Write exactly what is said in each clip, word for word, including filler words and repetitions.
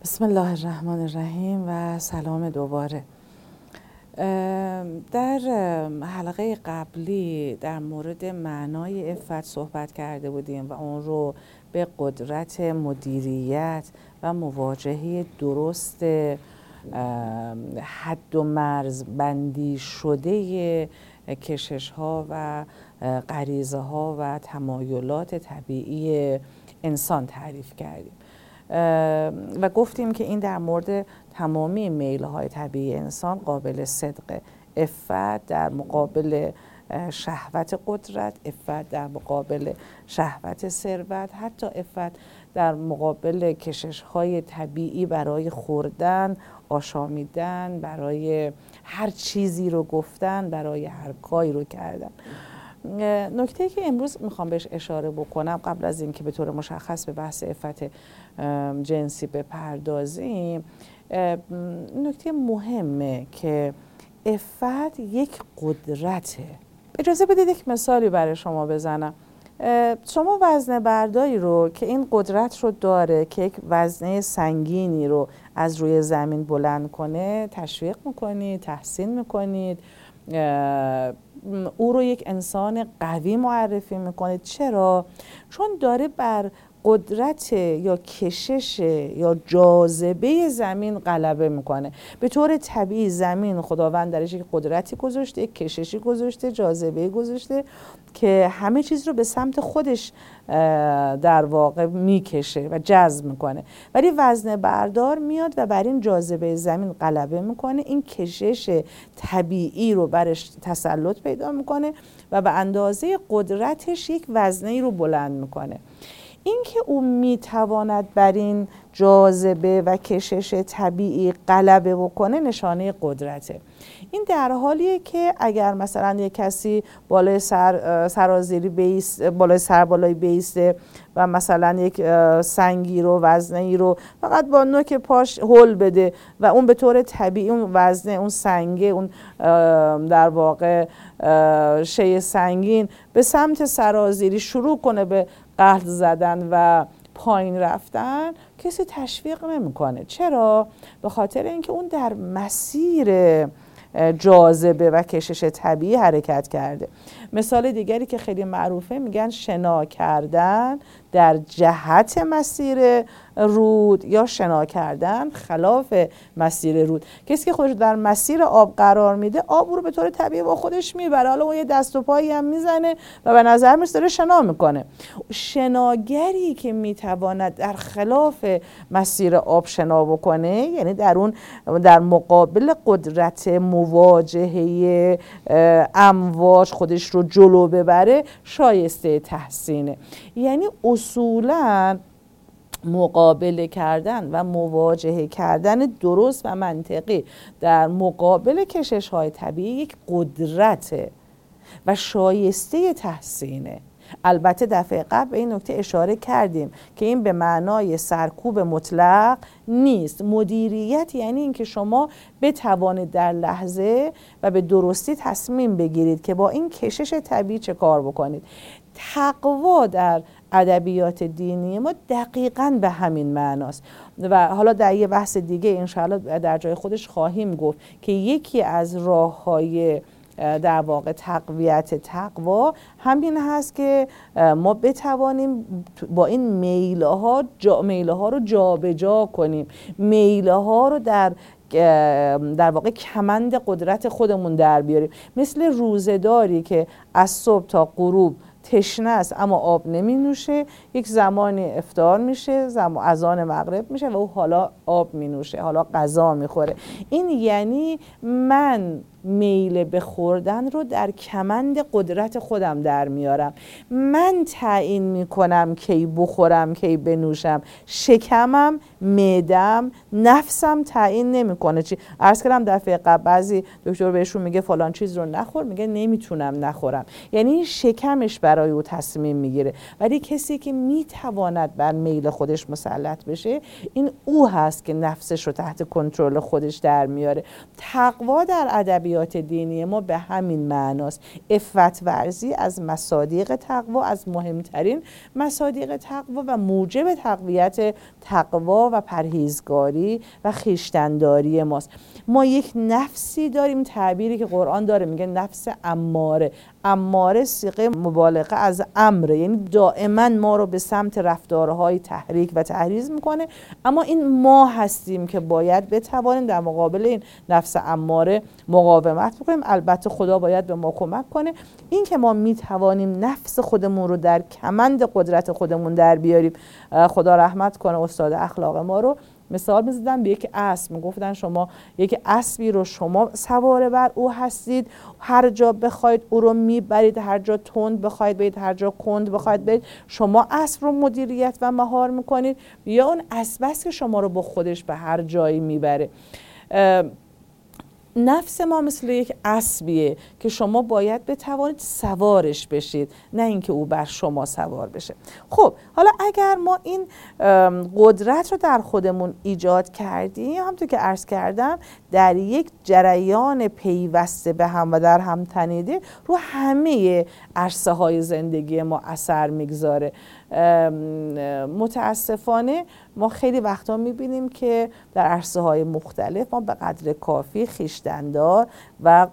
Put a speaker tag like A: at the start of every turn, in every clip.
A: بسم الله الرحمن الرحیم و سلام دوباره. در حلقه قبلی در مورد معنای عفت صحبت کرده بودیم و اون رو به قدرت مدیریت و مواجهه درست حد و مرز بندی شده کشش ها و غریزه ها و تمایلات طبیعی انسان تعریف کردیم و گفتیم که این در مورد تمامی میل‌های طبیعی انسان قابل صدقه. عفت در مقابل شهوت قدرت، عفت در مقابل شهوت ثروت، حتی عفت در مقابل کشش‌های طبیعی برای خوردن، آشامیدن، برای هر چیزی رو گفتن، برای هر کاری رو کردن. نکته‌ای که امروز میخوام بهش اشاره بکنم قبل از اینکه به طور مشخص به بحث عفت جنسی بپردازیم، نکته مهمه که عفت یک قدرته. اجازه بدید یک مثالی برای شما بزنم. شما وزنه برداری رو که این قدرت رو داره که یک وزنه سنگینی رو از روی زمین بلند کنه تشویق میکنید، تحسین میکنید، او رو یک انسان قوی معرفی میکنید. چرا؟ چون داره بر قدرت یا کشش یا جاذبه زمین غلبه میکنه. به طور طبیعی زمین خداوند درش یک قدرتی گذاشته، یک کششی گذاشته، جاذبه گذاشته که همه چیز رو به سمت خودش در واقع میکشه و جذب میکنه. ولی وزنه بردار میاد و بر این جاذبه زمین غلبه میکنه، این کشش طبیعی رو برش تسلط پیدا میکنه و به اندازه قدرتش یک وزنه رو بلند میکنه. این که او میتواند بر این جاذبه و کشش طبیعی غلبه بکنه نشانه قدرته. این در حالیه که اگر مثلا یک کسی بالای سر سرازیری بیست بالای سر بالای بیسته و مثلا یک سنگی رو وزنه‌ای رو فقط با نوک پاش هل بده و اون به طور طبیعی اون وزنه، اون سنگه، اون در واقع شی سنگین به سمت سرازیری شروع کنه به قلط زدن و پایین رفتن، کسی تشویق نمیکنه. چرا؟ به خاطر اینکه اون در مسیر جاذبه و کشش طبیعی حرکت کرده. مثال دیگری که خیلی معروفه میگن شنا کردن در جهت مسیر رود یا شنا کردن خلاف مسیر رود. کسی که خودش در مسیر آب قرار میده، آب رو به طور طبیعی با خودش میبره، حالا اون یه دست و پایی هم میزنه و به نظر میاد داره شنا میکنه. شناگری که میتواند در خلاف مسیر آب شنا بکنه، یعنی در اون در مقابل قدرت مواجهه امواج خودش رو جلو ببره، شایسته تحسینه. یعنی اصولاً مقابله کردن و مواجهه کردن درست و منطقی در مقابل کشش های طبیعی یک قدرته و شایسته تحسینه. البته دفعه قبل به این نکته اشاره کردیم که این به معنای سرکوب مطلق نیست. مدیریت یعنی اینکه شما بتوانید در لحظه و به درستی تصمیم بگیرید که با این کشش طبیعی چه کار بکنید. تقوا در ادبیات دینی ما دقیقاً به همین معناست و حالا در یه بحث دیگه انشاءالله در جای خودش خواهیم گفت که یکی از راه‌های در واقع تقویت تقوا همین هست که ما بتوانیم با این میله ها جا میله ها رو جابجا کنیم، میله ها رو در در واقع کمند قدرت خودمون در بیاریم. مثل روزه‌داری که از صبح تا غروب تشنه است اما آب نمی نوشه، یک زمانی افطار میشه، زمان اذان مغرب میشه و او حالا آب می نوشه، حالا غذا میخوره. این یعنی من میل به خوردن رو در کمند قدرت خودم در میارم. من تعیین میکنم کی بخورم کی بنوشم. شکمم، معدم، نفسم تعیین نمیکنه. چی عرض کردم دفعه قبل بعضی دکتر بهشون میگه فلان چیز رو نخور، میگه نمیتونم نخورم، یعنی شکمش برای او تصمیم میگیره. ولی کسی که میتواند بر میل خودش مسلط بشه، این او هست که نفسش رو تحت کنترل خودش در میاره. تقوا در ادبیات حیات دینی ما به همین معناست. عفت ورزی از مصادیق تقوا، از مهمترین مصادیق تقوا و موجب تقویت تقوا و پرهیزگاری و خویشتن‌داری ماست. ما یک نفسی داریم، تعبیری که قرآن داره میگه نفس اماره. اماره صیغه مبالغه از امره، یعنی دائما ما رو به سمت رفتارهای تحریک و تحریض میکنه. اما این ما هستیم که باید بتوانیم در مقابل این نفس اماره مقاومت بکنیم. البته خدا باید به ما کمک کنه. این که ما میتوانیم نفس خودمون رو در کمند قدرت خودمون در بیاریم. خدا رحمت کنه استاد اخلاق ما رو مثال می‌زدن به یک اسب، میگفتن شما یک اسبی رو شما سوار بر او هستید، هر جا بخواید او رو میبرید، هر جا تند بخواید برید، هر جا کند بخواید برید، شما اسب رو مدیریت و مهار میکنید، یا اون اسب است که شما رو با خودش به هر جایی میبره. نفس ما مثل یک اسبیه که شما باید بتوانید سوارش بشید، نه اینکه او بر شما سوار بشه. خب حالا اگر ما این قدرت رو در خودمون ایجاد کردیم، همونطور که عرض کردم در یک جریان پیوسته به هم و در هم تنیده رو همه عرصه های زندگی ما اثر میگذاره. متاسفانه ما خیلی وقتا میبینیم که در عرصه های مختلف ما به قدر کافی خویشتن‌دار و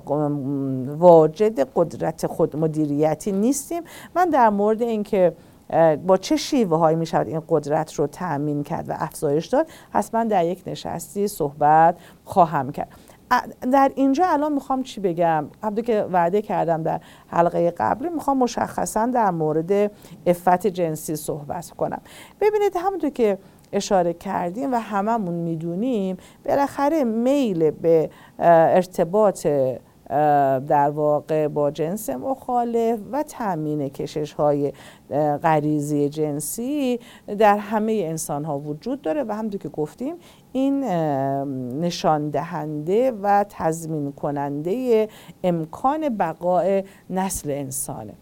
A: واجد قدرت خود مدیریتی نیستیم. من در مورد اینکه با چه شیوه هایی می شود این قدرت رو تأمین کرد و افزایش داد حتما در یک نشستی صحبت خواهم کرد. در اینجا الان میخوام چی بگم؟ همونطور که وعده کردم در حلقه قبلی میخوام مشخصا در مورد عفت جنسی صحبت کنم. ببینید همونطور که اشاره کردیم و هممون میدونیم بالاخره میل به ارتباط در واقع با جنس مخالف و تأمین کشش های غریزی جنسی در همه انسان ها وجود داره و همونطور که گفتیم این نشان دهنده و تضمین کننده امکان بقای نسل انسانه.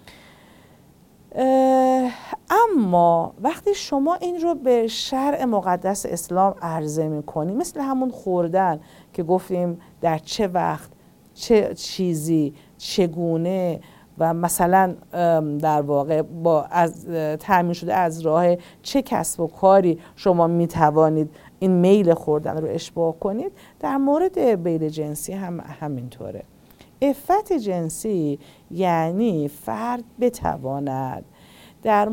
A: اما وقتی شما این رو به شرع مقدس اسلام عرضه میکنی، مثل همون خوردن که گفتیم در چه وقت چه چیزی چگونه و مثلا در واقع با از تامین شده از راه چه کسب و کاری شما می توانید این میل خوردن رو اشباع کنید، در مورد میل جنسی هم همینطوره. عفت جنسی یعنی فرد بتواند در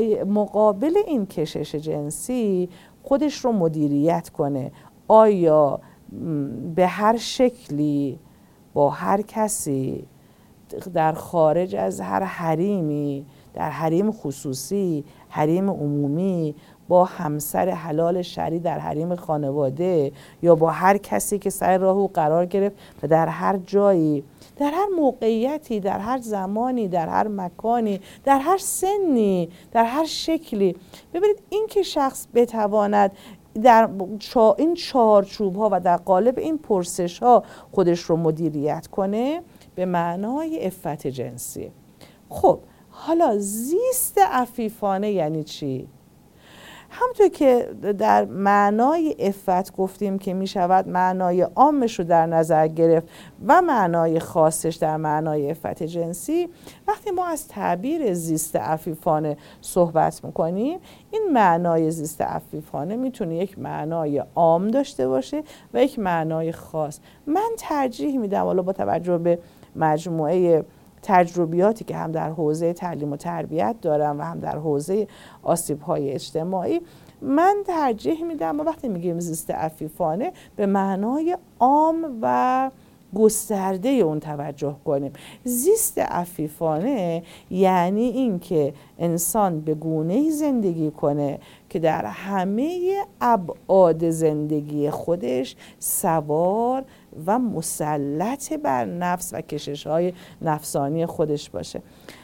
A: مقابل این کشش جنسی خودش رو مدیریت کنه. آیا به هر شکلی با هر کسی در خارج از هر حریمی، در حریم خصوصی، حریم عمومی، با همسر حلال شرعی در حریم خانواده یا با هر کسی که سر راه او قرار گرفت و در هر جایی، در هر موقعیتی، در هر زمانی، در هر مکانی، در هر سنی، در هر شکلی. ببینید این که شخص بتواند در این چارچوب ها و در قالب این پرسش ها خودش رو مدیریت کنه به معنای عفت جنسی. خب حالا زیست عفیفانه یعنی چی؟ همونطور که در معنای عفت گفتیم که می شود معنای عامش رو در نظر گرفت و معنای خاصش در معنای عفت جنسی، وقتی ما از تعبیر زیست عفیفانه صحبت میکنیم، این معنای زیست عفیفانه میتونه یک معنای عام داشته باشه و یک معنای خاص. من ترجیح میدم حالا با توجه به مجموعه تجربیاتی که هم در حوزه تعلیم و تربیت دارم و هم در حوزه آسیب‌های اجتماعی، من ترجیح میدم ما وقتی میگیم زیست عفیفانه به معنای عام و گسترده اون توجه کنیم. زیست عفیفانه یعنی این که انسان به گونه‌ای زندگی کنه که در همه ابعاد زندگی خودش سوار و مسلط بر نفس و کشش‌های نفسانی خودش باشه.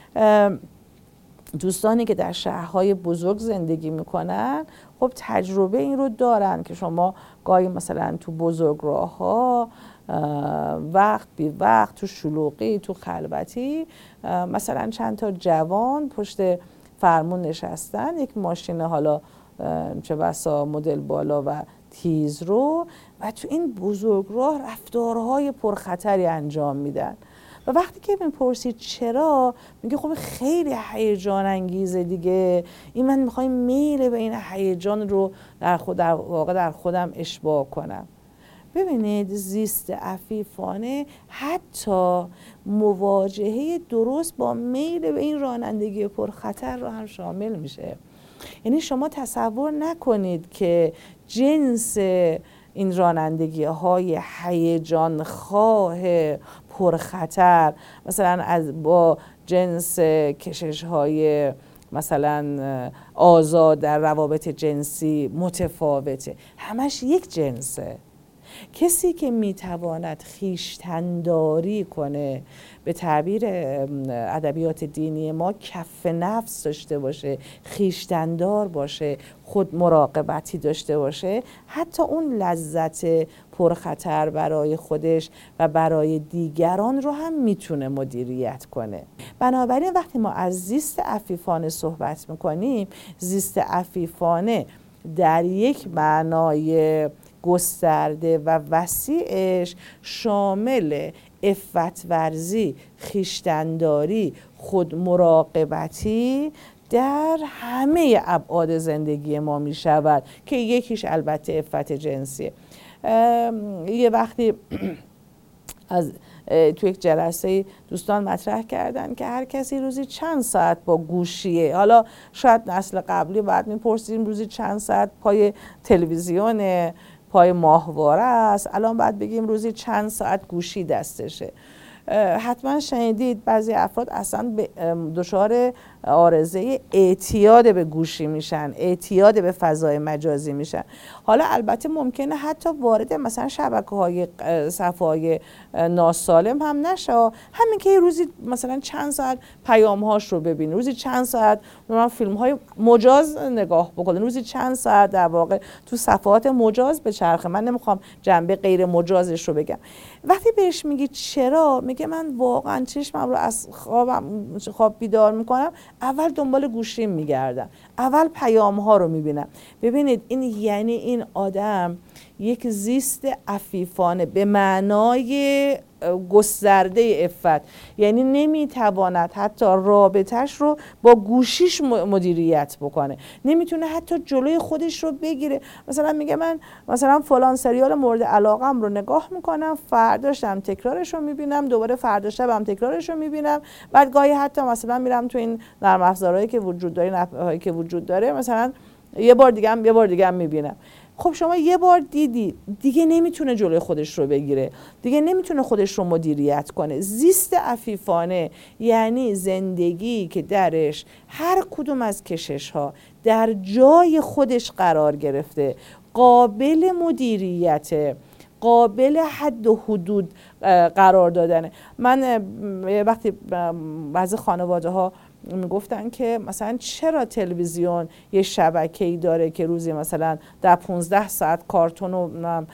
A: دوستانی که در شهرهای بزرگ زندگی میکنن خب تجربه این رو دارن که شما گاهی مثلا تو بزرگراه‌ها وقت بی وقت تو شلوغی تو خلوتی مثلا چند تا جوان پشت فرمون نشستن، یک ماشین حالا چه بسا مدل بالا و تیز رو و تو این بزرگراه رفتارهای پرخطری انجام میدن. و وقتی که میپرسید چرا، میگه خب خیلی هیجان انگیزه دیگه، این من میخوام میل به این هیجان رو در خود در واقع در خودم اشباع کنم. ببینید زیست عفیفانه حتی مواجهه درست با میل به این رانندگی پرخطر رو هم شامل میشه. یعنی شما تصور نکنید که جنس این رانندگی های هیجان خواه پرخطر مثلا از با جنس کشش های مثلا آزاد در روابط جنسی متفاوته، همش یک جنسه. کسی که میتواند خویشتن‌داری کنه، به تعبیر ادبیات دینی ما کف نفس داشته باشه، خویشتن‌دار باشه، خود مراقبتی داشته باشه، حتی اون لذت پرخطر برای خودش و برای دیگران رو هم میتونه مدیریت کنه. بنابراین وقتی ما از زیست عفیفانه صحبت میکنیم، زیست عفیفانه در یک معنای گسترده و وسیعش شامل عفت ورزی، خویشتن‌داری، خود مراقبتی در همه ابعاد زندگی ما می شود که یکیش البته عفت جنسیه. یه وقتی از تو یک جلسه دوستان مطرح کردن که هر کسی روزی چند ساعت با گوشیه. حالا شاید نسل قبلی بعد میپرسیم روزی چند ساعت پای تلویزیون، پای ماهواره است، الان باید بگیم روزی چند ساعت گوشی دستشه. حتما شنیدید بعضی افراد اصلا دچار عارضه اعتیاد به گوشی میشن، اعتیاد به فضای مجازی میشن. حالا البته ممکنه حتی وارد مثلا شبکه‌های صفحه‌های ناسالم هم نشه، همین که روزی مثلا چند ساعت پیام‌هاش رو ببینه، روزی چند ساعت مثلا فیلم‌های مجاز نگاه بکنه، روزی چند ساعت در واقع تو صفحات مجاز بچرخه. من نمیخوام جنبه غیر مجازش رو بگم. وقتی بهش میگی چرا، میگه من واقعا چشمم رو از خوابم خواب بیدار میکنم، اول دنبال گوشیم میگردم، اول پیام ها رو میبینم. ببینید این یعنی این آدم یک زیست عفیفانه به معنای گسترده عفت، یعنی نمیتواند حتی رابطش رو با گوشیش مدیریت بکنه، نمیتونه حتی جلوی خودش رو بگیره. مثلا میگه من مثلا فلان سریال مورد علاقم رو نگاه میکنم، فرداشم تکرارش رو میبینم، دوباره فردا شبم تکرارش رو میبینم، بعد گاهی حتی مثلا میرم تو این نرم افزارهایی که وجود داره، نپ‌هایی که وجود داره، مثلا یه بار دیگه هم یه بار دیگه هم میبینم. خب شما یه بار دیدی دیگه نمیتونه جلوی خودش رو بگیره، دیگه نمیتونه خودش رو مدیریت کنه. زیست عفیفانه یعنی زندگی که درش هر کدوم از کشش ها در جای خودش قرار گرفته، قابل مدیریت، قابل حد و حدود قرار دادنه. من وقتی بعضی خانواده ها میگفتن که مثلا چرا تلویزیون یه شبکه‌ای داره که روزی مثلا در پونزده ساعت کارتون و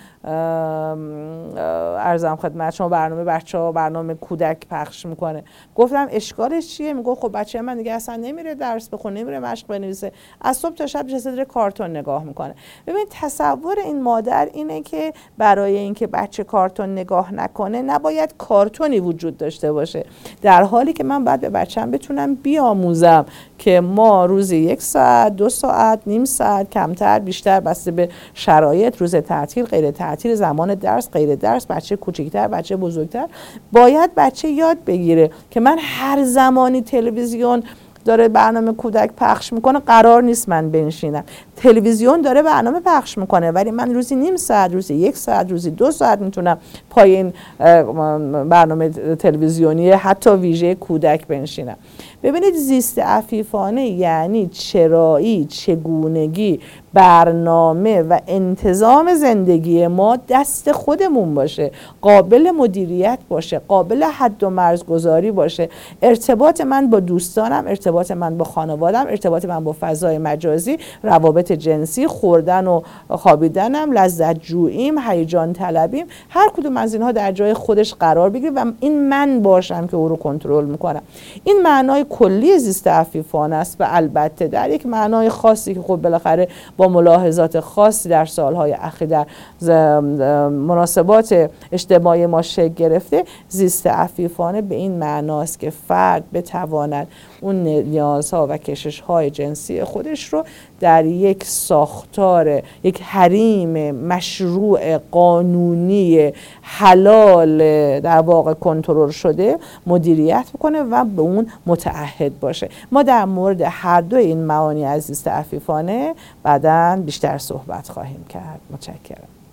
A: ارزم خدمت شما برنامه بچه‌ها، برنامه کودک پخش میکنه. گفتم اشکالش چیه؟ میگه خب بچه من دیگه اصلا نمیره درس بخونه، نمیره مشق بنویسه، از صبح تا شب جلسه کارتون نگاه میکنه. ببین تصور این مادر اینه که برای اینکه بچه کارتون نگاه نکنه نباید کارتونی وجود داشته باشه، در حالی که من باید به بچه‌م بتونم بیاموزم که ما روزی یک ساعت، دو ساعت، نیم ساعت، کمتر بیشتر بسته به شرایط، روز تعطیل، غیر تعطیل، زمان درس، غیر درس، بچه کوچکتر، بچه بزرگتر، باید بچه یاد بگیره که من هر زمانی تلویزیون داره برنامه کودک پخش میکنه قرار نیست من بنشینم. تلویزیون داره برنامه پخش میکنه ولی من روزی نیم ساعت، روزی یک ساعت، روزی دو ساعت میتونم پای این برنامه تلویزیونی حتی ویژه کودک بنشینم. ببینید زیست عفیفانه یعنی چرایی، چگونگی برنامه و انتظام زندگی ما دست خودمون باشه، قابل مدیریت باشه، قابل حد و مرزگذاری باشه. ارتباط من با دوستانم، ارتباط من با خانوادم، ارتباط من با فضای مجازی، روابط جنسی، خوردن و خوابیدنم، لذت جوییم، هیجان طلبیم، هر کدوم از اینها در جای خودش قرار بگیره و این من باشم که او رو کنترل میکنم. این معنای کلی زیست عفیفانه است و البته در یک معنای خاصی که خب بالاخره با ملاحظات خاصی در سالهای اخیر در مناسبات اجتماعی ما شکل گرفته، زیست عفیفانه به این معناست که فرد بتواند اون نیازها و کشش‌های جنسی خودش رو در یک ساختار، یک حریم مشروع قانونی حلال در واقع کنترل شده مدیریت بکنه و به اون متعهد باشه. ما در مورد هر دو این معانی از زیست عفیفانه بعداً بیشتر صحبت خواهیم کرد. متشکرم.